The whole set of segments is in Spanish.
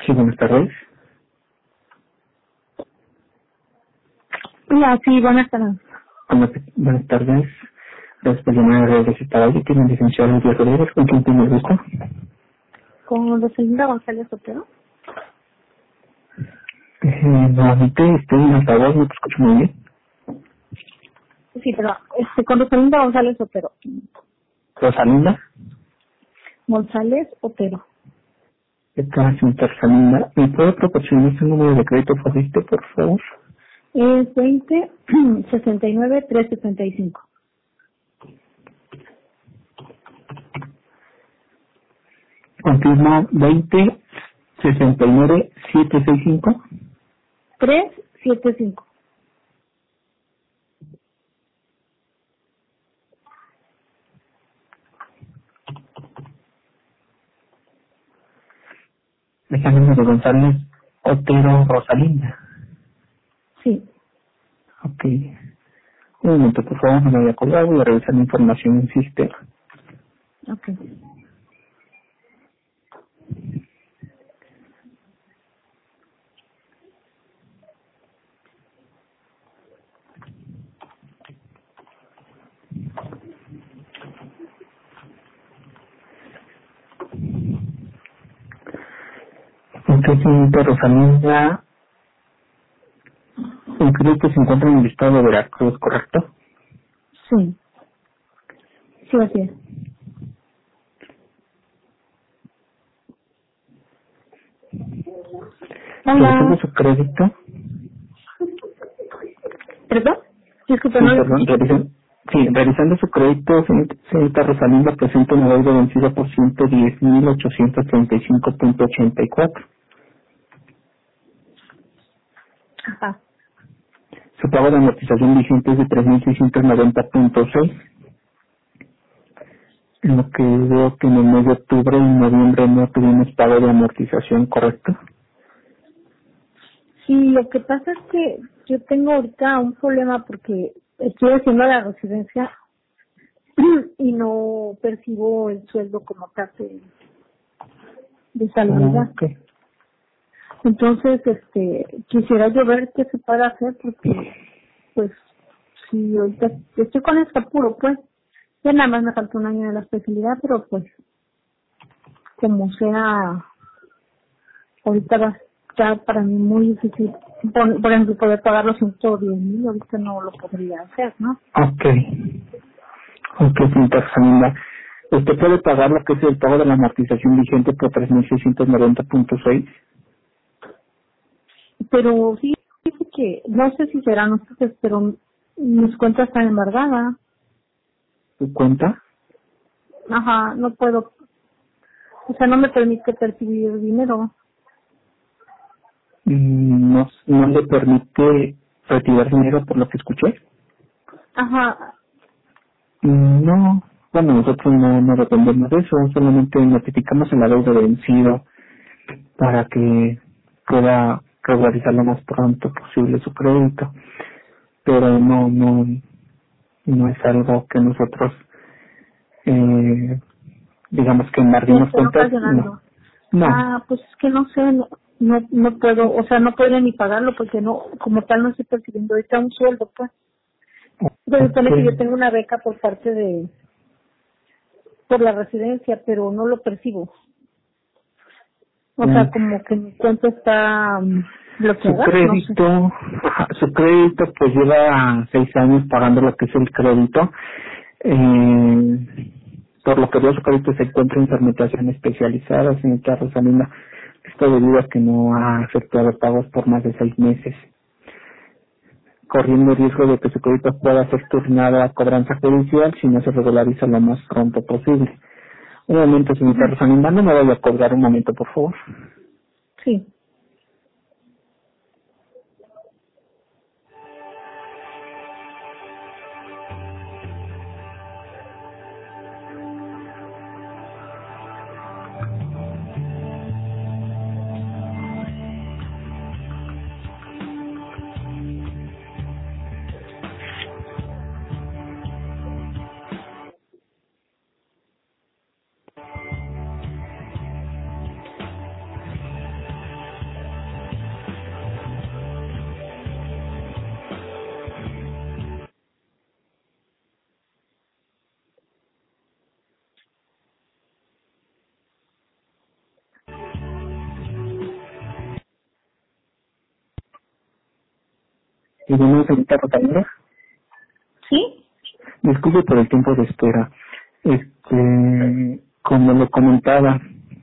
Sí, buenas tardes. Hola, sí, buenas tardes. Buenas tardes. Gracias por llamar a Radio Citada. Yo tengo licenciado Díaz Rodríguez, ¿con quién tengo el gusto? Con Rosalinda González Otero. Nuevamente estoy en altavoz, no te escucho muy bien. Sí, pero con Rosalinda González Otero. Rosalinda. González Otero. ¿Qué tal, señorita Rosalinda? ¿Me puede proporcionar su número de crédito favorito, por favor? Es 20 69 375. Confirmo 20 69 765. 375. Déjame de González Otero Rosalinda. Sí. Ok. Un momento, por favor, no me voy a colgar, voy a revisar la información en sistema. Ok. Entonces, señorita Rosalinda, el crédito se encuentra en el estado de Veracruz, ¿correcto? Sí. Sí, así es. Revisando Hola. su crédito, ¿Perdón? Disculpa, sí, no lo perdón, escuché. revisando su crédito, señorita Rosalinda presenta una deuda vencida por 110.835.84. Ajá. Su pago de amortización vigente es de 3.690.6, en lo que veo que en el mes de octubre y noviembre no tuvimos pago de amortización, ¿correcto? Sí, lo que pasa es que yo tengo ahorita un problema porque estoy haciendo la residencia y no percibo el sueldo como parte de salubridad. Ok. Entonces, quisiera yo ver qué se puede hacer porque, pues, si ahorita estoy con este apuro, pues, ya nada más me falta un año de la especialidad, pero pues, como sea, ahorita va a estar para mí muy difícil, por ejemplo, poder pagar los 110,000, ahorita no lo podría hacer, ¿no? Ok. Ok, señorita Rosalinda. Usted puede pagar lo que es el pago de la amortización vigente por 3.690.6. Pero sí, dice que, no sé si serán ustedes, pero mis cuentas están embargadas. ¿Su cuenta? Ajá, no puedo, o sea, no me permite percibir dinero. No le permite retirar dinero por lo que escuché. Ajá, No, bueno, nosotros no dependemos de eso, solamente notificamos el adeudo vencido para que pueda regularizar lo más pronto posible su crédito, pero no es algo que nosotros, digamos que sí embarguemos estoy cuentas, no. ocasionando. No, Ah, pues es que no sé, no puedo, o sea, no podría ni pagarlo porque no, como tal no estoy percibiendo ahorita un sueldo, pues. Se ok, supone que yo tengo una beca por la residencia, pero no lo percibo. O mm, sea, como que mi cuenta está su bloqueada, no sé. crédito, ajá, su crédito pues lleva 6 años pagando lo que es el crédito. Por lo que veo, su crédito se encuentra en tramitación especializada, señorita Rosalinda. Esto debido a que no ha efectuado pagos por más de 6 meses, corriendo el riesgo de que su crédito pueda ser turnado a cobranza judicial si no se regulariza lo más pronto posible. Un momento, señorita Ujú. Rosalinda, no me vaya a colgar un momento, por favor. Sí. Y bueno, señorita Rosalina, ¿Sí? disculpe por el tiempo de espera. Como lo comentaba,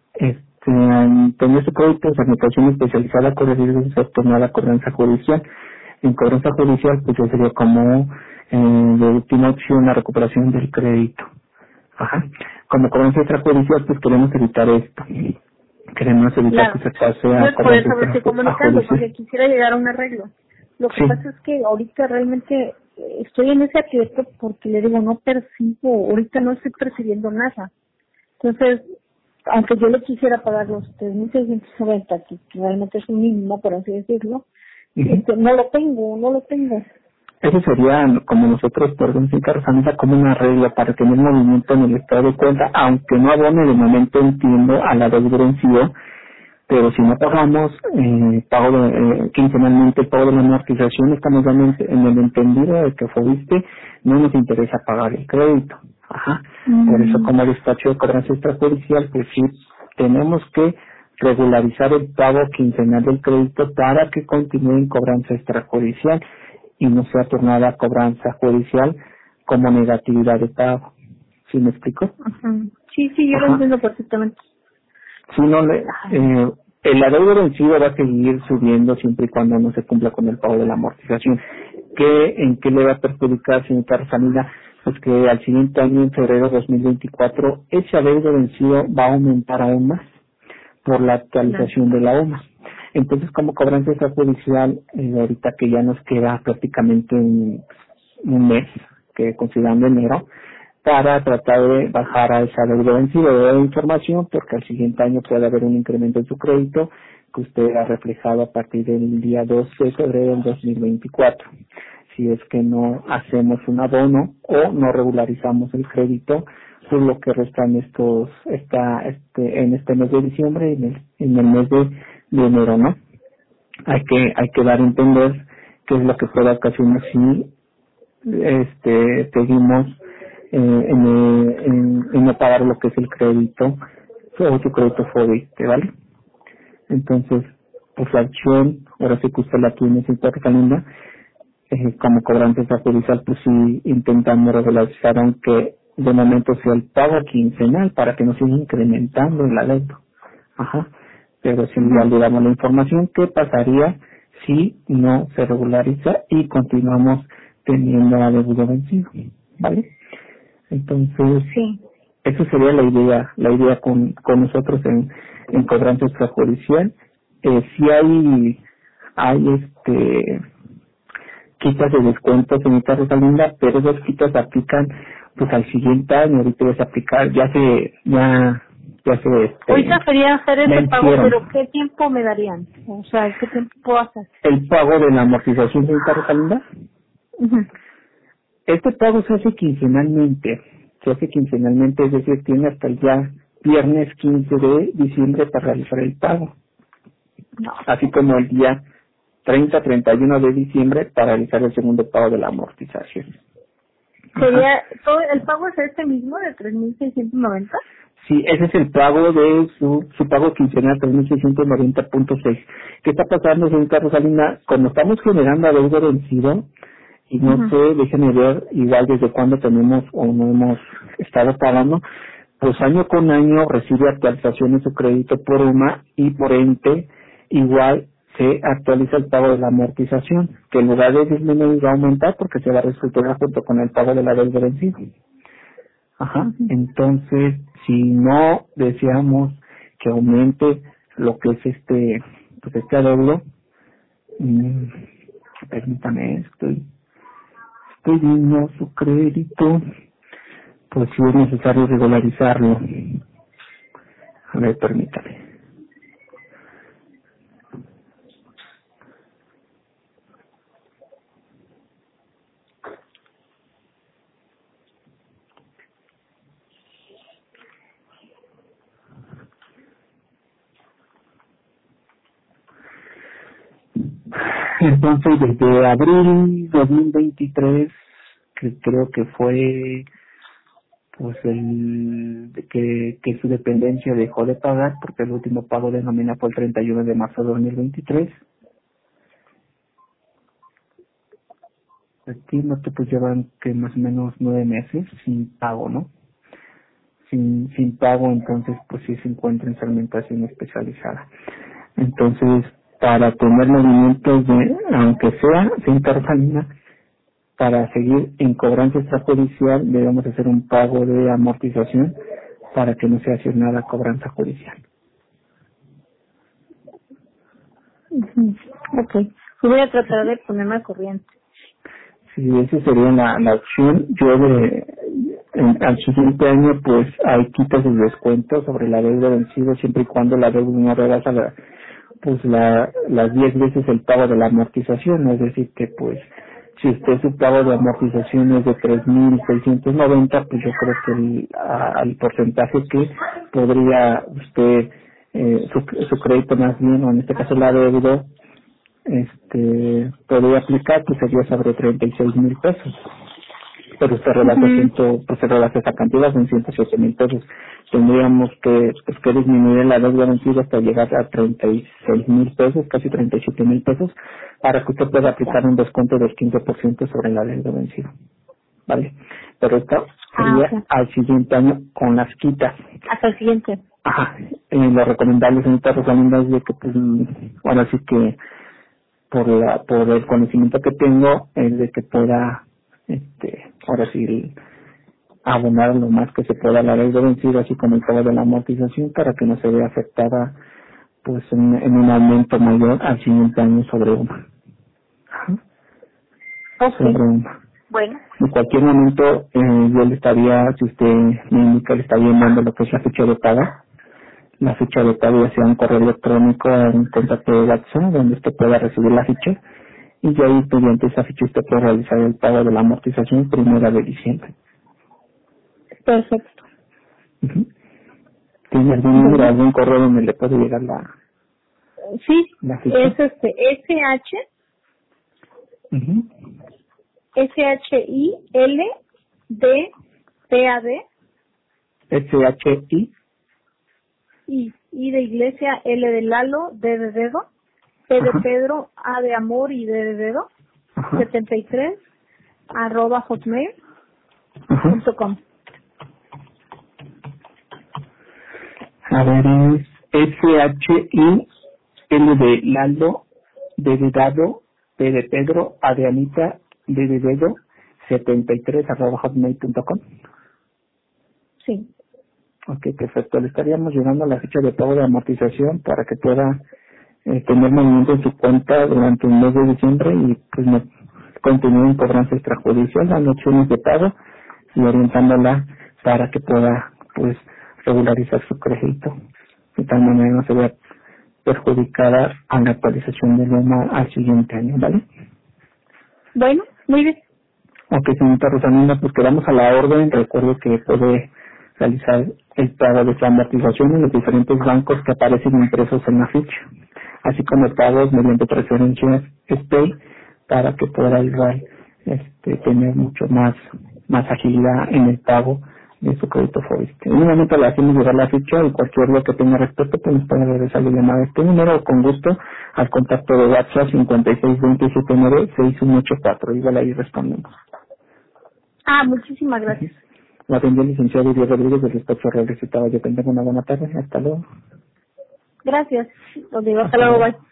tenía su crédito de anotación especializada con riesgo de ser tomada cobranza judicial. En cobranza judicial, pues ya sería como de última opción la recuperación del crédito. Ajá. Como cobranza extrajudicial, pues queremos evitar esto. Queremos evitar que Claro. se pase a Pues por cobranza eso me estoy comunicando, porque extrajudicial. quisiera llegar a un arreglo. Lo que Sí. pasa es que ahorita realmente estoy en ese aprieto porque le digo, no percibo, ahorita no estoy percibiendo nada. Entonces, aunque yo le quisiera pagar los 3.690, que realmente es un mínimo, por así decirlo, Ujú. no lo tengo. Eso sería como nosotros por Rosalina como una regla para tener movimiento en el estado de cuenta, aunque no abone de momento, entiendo, a la deuda vencida, pero si no pagamos quincenalmente el pago de la amortización, estamos dando en el entendido de que fuiste, no nos interesa pagar el crédito. Ajá. Por eso, como despacho de cobranza extrajudicial, pues sí, tenemos que regularizar el pago quincenal del crédito para que continúe en cobranza extrajudicial y no sea turnada a cobranza judicial como negatividad de pago. ¿Sí me explico? Ajá. Sí, sí, yo lo Ajá. entiendo perfectamente. Si no le, el adeudo vencido va a seguir subiendo siempre y cuando no se cumpla con el pago de la amortización. ¿En qué le va a perjudicar, señorita Rosalina? Pues que al siguiente año, en febrero de 2024, ese adeudo vencido va a aumentar aún más por la Claro. actualización de la UMA. Entonces, como cobranza extrajudicial, ahorita que ya nos queda prácticamente un mes, que considerando enero, para tratar de bajar a esa deuda vencida de información, porque al siguiente año puede haber un incremento en su crédito que usted ha reflejado a partir del día 2 de febrero del 2024. Si es que no hacemos un abono o no regularizamos el crédito, por lo que resta en este mes de diciembre y en el mes de enero, ¿no? Hay que dar a entender qué es lo que puede ocasionar si seguimos en no pagar lo que es el crédito o tu crédito FOBISTE, ¿vale? Entonces, pues la acción, ahora sí que usted la tiene, señorita Rosalinda, como cobrante judicial, pues sí intentando regularizar, aunque de momento sea el pago quincenal para que no siga incrementando el adeudo. Ajá. Pero si ya Ajá. le damos la información, ¿qué pasaría si no se regulariza y continuamos teniendo adeudo vencido? ¿Vale? Entonces, Sí. esa sería la idea con nosotros en cobranza extrajudicial. Si hay quitas de descuento, señorita Rosalinda, pero esas quitas se aplican pues al siguiente año, ahorita ya se aplicar, ya se Ahorita quería hacer ese pago, vencieron. pero ¿qué tiempo me darían? O sea, ¿qué tiempo puedo hacer? El pago de la amortización, señorita Rosalinda, Ujú. este pago se hace quincenalmente, es decir, tiene hasta el día viernes 15 de diciembre para realizar el pago, No. así como el día 30-31 de diciembre para realizar el segundo pago de la amortización. Ajá. Sería, todo, el pago es este mismo de 3.690. Sí, ese es el pago de su pago quincenal 3.690.6. ¿Qué está pasando, señorita Rosalina? Como estamos generando adeudo vencido, y no Ujú. sé, déjenme ver igual desde cuándo tenemos o no hemos estado pagando, pues año con año recibe actualizaciones su crédito por UMA y por ente igual se actualiza el pago de la amortización, que en lugar de disminuir va a aumentar porque se va a reestructurar junto con el pago de la deuda vencida. Ajá. Ujú. Entonces, si no deseamos que aumente lo que es pues este adeudo, mm, permítame, estoy viendo su crédito, pues si es necesario regularizarlo. A ver, permítame. Entonces, desde abril 2023, que creo que fue pues que su dependencia dejó de pagar, porque el último pago de nómina fue el 31 de marzo de 2023. Estímate, pues llevan que más o menos 9 meses sin pago, ¿no? Sin pago, entonces pues sí se encuentra en segmentación especializada. Entonces, para tener movimientos de, aunque sea sin Rosalina, para seguir en cobranza extrajudicial debemos hacer un pago de amortización para que no sea asignada cobranza judicial. Ok. Voy a tratar de ponerme al corriente. Sí, esa sería la opción. Yo al siguiente año pues hay quitas de descuento sobre la deuda vencida siempre y cuando la deuda no rebasa las 10 veces el pago de la amortización, es decir que pues si usted su pago de amortización es de 3.690, pues yo creo que al porcentaje que podría usted su crédito más bien, o en este caso la deuda, podría aplicar, pues sería sobre 36,000 pesos. Pero usted rebasa pues se rebasa esa cantidad, son 107,000 pesos. Tendríamos que disminuir la deuda vencida hasta llegar a 36,000 pesos, casi 37,000 pesos, para que usted pueda aplicar un descuento del 15% sobre la deuda vencida. ¿Vale? Pero esto sería al siguiente año con las quitas. Hasta el siguiente. Ajá. Lo recomendable, señorita Rosalinda, es de que pues, ahora sí que por el conocimiento que tengo, es de que pueda ahora sí abonar lo más que se pueda la deuda vencida, así como el pago de la amortización, para que no se vea afectada pues en un aumento mayor al siguiente año sobre una. Sobre una. Bueno. En cualquier momento yo le estaría, si usted me indica, le estaría enviando lo que es la fecha de pago. La ficha de pago, ya sea un correo electrónico o un contacto de WhatsApp donde usted pueda recibir la ficha, y ya ahí mediante esa ficha usted puede realizar el pago de la amortización 1 de diciembre. Perfecto. ¿Tiene algún número, algún correo donde le puede llegar sí, la ficha? Es SH SHILDPAD SHI I de iglesia, L de Lalo, D de dedo, P de Pedro, A de amor y D de dedo, 73 @hotmail.com. A ver, es SHI L de Lalo, D de dado, P de Pedro, A de Anita, D de dedo, 73 @hotmail.com. Sí. Ok, perfecto. Le estaríamos llegando a la fecha de pago de amortización para que pueda tener movimiento en su cuenta durante el mes de diciembre y pues no continúe en cobranza extrajudicial, dando opciones de pago y orientándola para que pueda pues regularizar su crédito. De tal manera no se vea perjudicada a la actualización del EMA al siguiente año, ¿vale? Bueno, muy bien. Ok, señorita Rosalinda, pues quedamos a la orden. Recuerde que puede realizar el pago de su amortización en los diferentes bancos que aparecen impresos en la ficha, así como pagos mediante transferencias SPAY, para que pueda igual tener mucho más agilidad en el pago de su crédito FOBISTE. En un momento le hacemos llegar la ficha y cualquier duda que tenga respecto, pues nos puede regresar la llamada a este número o con gusto al contacto de WhatsApp 5620796184. Igual ahí respondemos. Muchísimas gracias. La atendió el licenciado Diego Rodríguez del despacho Real Recetado. Yo tengo una buena tarde. Hasta luego. Gracias. Os digo hasta luego. Bye.